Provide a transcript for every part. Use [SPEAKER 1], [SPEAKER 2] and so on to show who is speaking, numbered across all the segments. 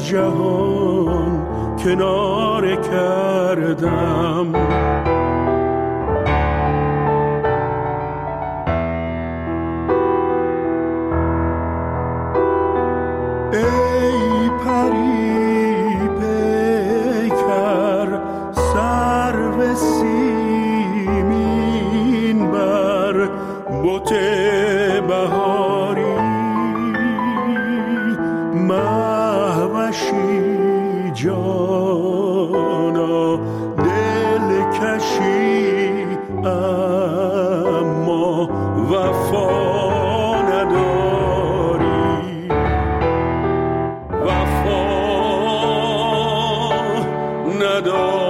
[SPEAKER 1] جهان کناره کردم. ای پری پیکر سرو سیمین بر بت بهاری، مهوشی جانا دلکشی اما وفا نداری، وفا نداری.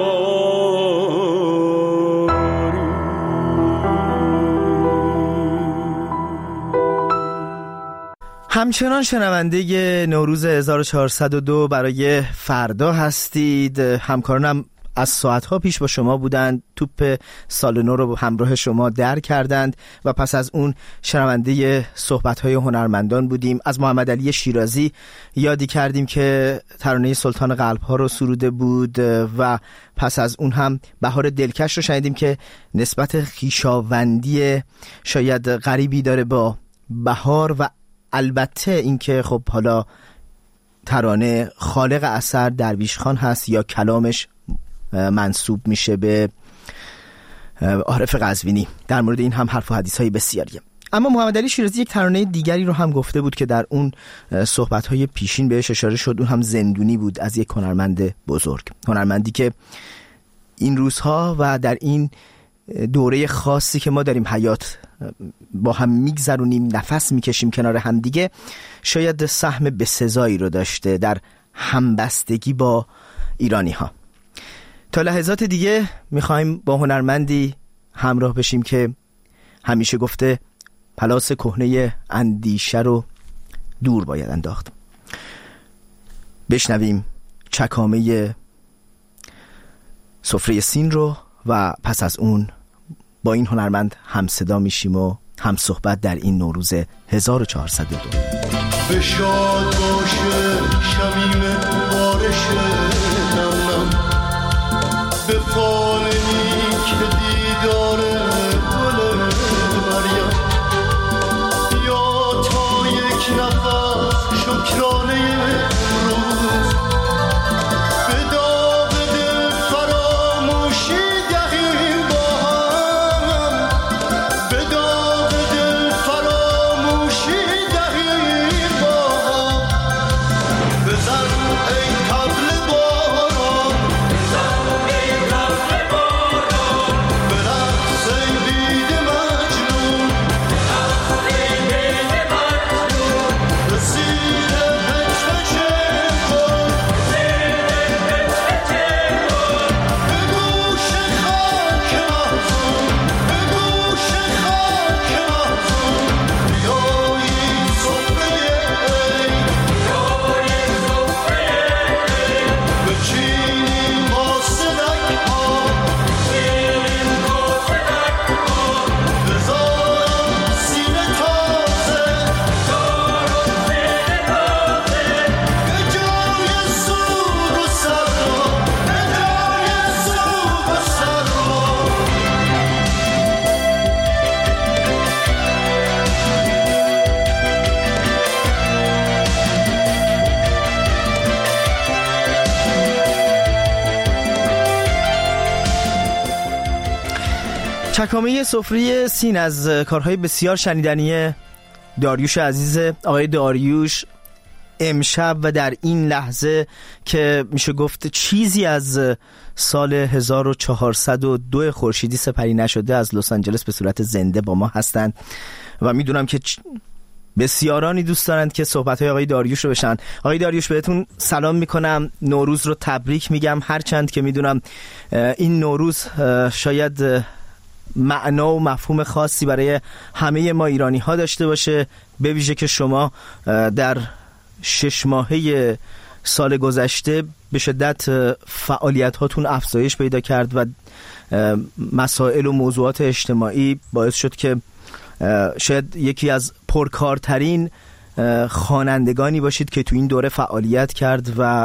[SPEAKER 2] همچنان شنونده نوروز 1402 برای فردا هستید. همکارانم از ساعتها پیش با شما بودند، توپ سال نو رو همراه شما در کردند و پس از اون شنونده صحبت‌های هنرمندان بودیم. از محمد علی شیرازی یادی کردیم که ترانه سلطان قلب‌ها رو سروده بود و پس از اون هم بهار دلکش رو شنیدیم که نسبت خویشاوندی شاید غریبی داره با بهار و البته اینکه خب حالا ترانه خالق اثر درویش خان هست یا کلامش منسوب میشه به عارف قزوینی. در مورد این هم حرف و حدیث‌های بسیاریه. اما محمد علی شیرازی یک ترانه دیگری رو هم گفته بود که در اون صحبت‌های پیشین بهش اشاره شد. اون هم زندونی بود از یک هنرمند بزرگ، هنرمندی که این روزها و در این دوره خاصی که ما داریم حیات با هم میگذرونیم، نفس میکشیم کنار هم دیگه، شاید سهم بسزایی رو داشته در همبستگی با ایرانی ها. تا لحظات دیگه میخوایم با هنرمندی همراه بشیم که همیشه گفته پلاس کهنه اندیشه رو دور باید انداخت. بشنویم چکامه سفره سین رو و پس از اون با این هنرمند هم صدا میشیم و هم صحبت در این نوروز 1402.
[SPEAKER 1] به شاد باشه شمیم بارش نم، به فال نیک دیدار گل مریم، یا تا یک نفس شکرانه روز، به داغ دل فراموشی دهیم با هم، به داغ دل فراموشی دهیم با هم. بزن ای طبل باران، بزن ای طبل باران، برقص ای بید مجنون، برقص ای بید مجنون، به زیر پچه کن، به زیر پچه کن، به گوش خاک محزون، به گوش خاک محزون، بیایی سفره ای، بیایی سفره ای، بچینیم ماسدک ها، بچینیم ماسدک ها، بزارم سینه تازه، بزارم سینه تازه، به جای سوگ و سرا، به جای سوگ و سرا.
[SPEAKER 2] چکامه سفره سین از کارهای بسیار شنیدنی داریوش عزیز. آقای داریوش امشب و در این لحظه که میشه گفت چیزی از سال 1402 خورشیدی سپری نشده از لس آنجلس به صورت زنده با ما هستند و میدونم که بسیارانی دوست دارند که صحبت‌های آقای داریوش رو بشن. آقای داریوش بهتون سلام میکنم، نوروز رو تبریک میگم، هرچند که میدونم این نوروز شاید معنا و مفهوم خاصی برای همه ما ایرانی ها داشته باشه، به ویژه که شما در 6 ماهه سال گذشته به شدت فعالیت هاتون افزایش پیدا کرد و مسائل و موضوعات اجتماعی باعث شد که شاید یکی از پرکارترین خوانندگانی باشید که تو این دوره فعالیت کرد و